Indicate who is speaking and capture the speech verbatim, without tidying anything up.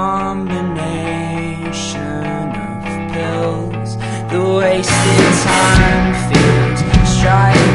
Speaker 1: combination of pills. The wasted time feels strike